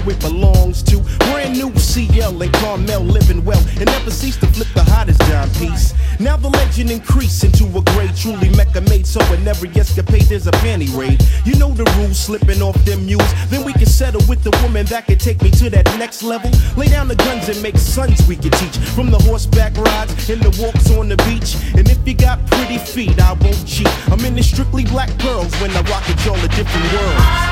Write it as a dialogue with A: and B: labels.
A: it belongs to. Brand new CL and Carmel living well and never cease to flip the hottest dime piece. Now the legend increased into a grade truly Mecca made, so in every escapade there's a panty raid. You know the rules, slipping off them mules, then we can settle with the woman that can take me to that next level. Lay down the guns and make sons we can teach, from the horseback rides and the walks on the beach. And if you got pretty feet, I won't cheat. I'm in the strictly black pearls when I rock it, y'all a different world.